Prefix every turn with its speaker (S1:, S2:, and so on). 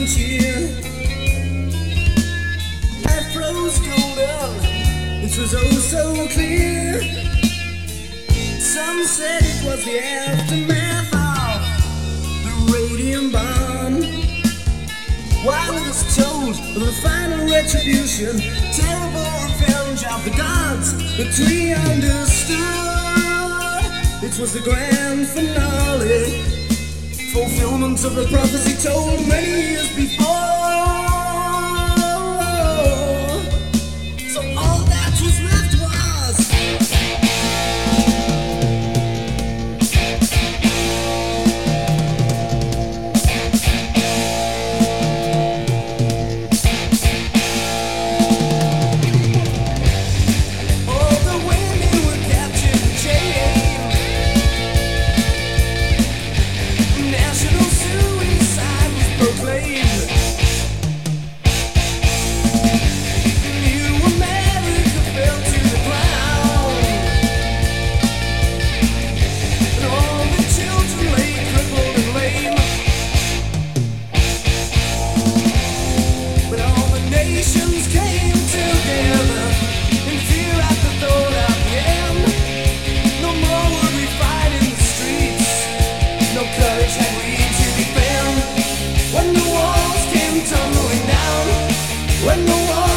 S1: and cheer. Life froze golden, this was oh so clear. Some said it was the aftermath of the radium bomb, while it was told of the final retribution, terrible revenge of the gods that we understood. It was the grand finale, fulfillment of the prophecy told many years before. So all that was left was all the women were captured and chained. National suicide was proclaimed. New America fell to the ground, and all the children lay crippled and lame. But all the nations came together in fear at the thought of the end. No more would we fight in the streets, no courage had we to defend. When the walls came tumbling down, when the walls